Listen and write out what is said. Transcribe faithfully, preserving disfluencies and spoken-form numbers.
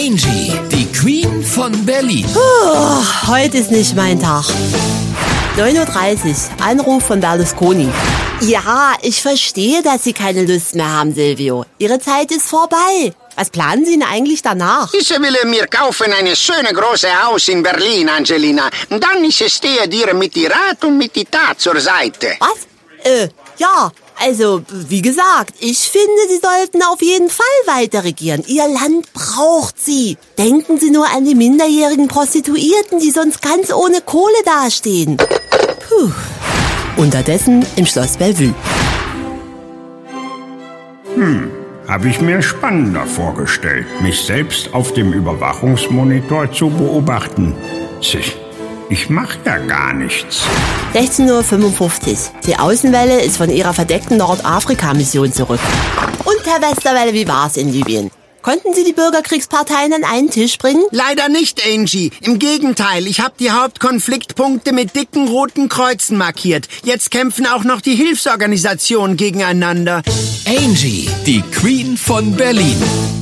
Angie, die Queen von Berlin. Puh, heute ist nicht mein Tag. neun Uhr dreißig, Anruf von Berlusconi. Ja, ich verstehe, dass Sie keine Lust mehr haben, Silvio. Ihre Zeit ist vorbei. Was planen Sie denn eigentlich danach? Ich will mir kaufen ein schönes großes Haus in Berlin, Angelina. Dann ich stehe dir mit die Rat und mit die Tat zur Seite. Was? Äh, ja, also, wie gesagt, ich finde, Sie sollten auf jeden Fall weiter regieren. Ihr Land braucht Sie. Denken Sie nur an die minderjährigen Prostituierten, die sonst ganz ohne Kohle dastehen. Puh. Unterdessen im Schloss Bellevue. Hm, habe ich mir spannender vorgestellt, mich selbst auf dem Überwachungsmonitor zu beobachten. Tch, ich mache ja gar nichts. sechzehn Uhr fünfundfünfzig. Die Außenwelle ist von ihrer verdeckten Nordafrika-Mission zurück. Und Herr Westerwelle, wie war's in Libyen? Konnten Sie die Bürgerkriegsparteien an einen Tisch bringen? Leider nicht, Angie. Im Gegenteil, ich habe die Hauptkonfliktpunkte mit dicken roten Kreuzen markiert. Jetzt kämpfen auch noch die Hilfsorganisationen gegeneinander. Angie, die Queen von Berlin.